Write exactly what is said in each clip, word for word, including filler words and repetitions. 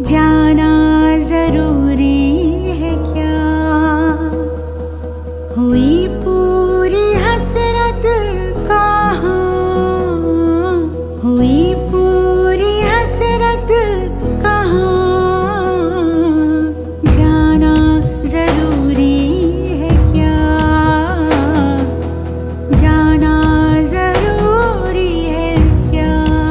जाना जरूरी है क्या? हुई पूरी हसरत कहाँ, हुई पूरी हसरत कहाँ? जाना जरूरी है क्या? जाना जरूरी है क्या?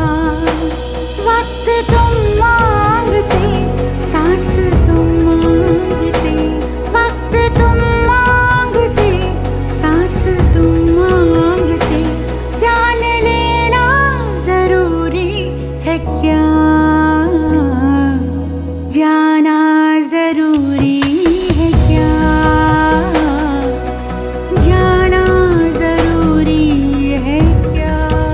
वक्त तुम मांगते, सांस तुम मांगते, वक्त तुम मांगते, सांस तुम मांगते, जान लेना जरूरी है क्या? जाना जरूरी है क्या? जाना जरूरी है क्या?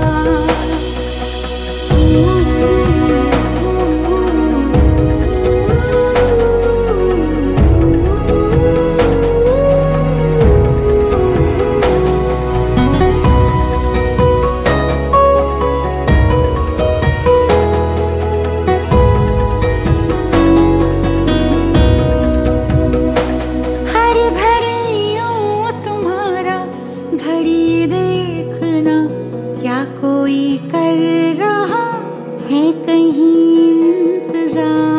हर घड़ी यूं तुम्हारा घड़ी देखना, क्या कोई कर रहा है कहीं इंतजार?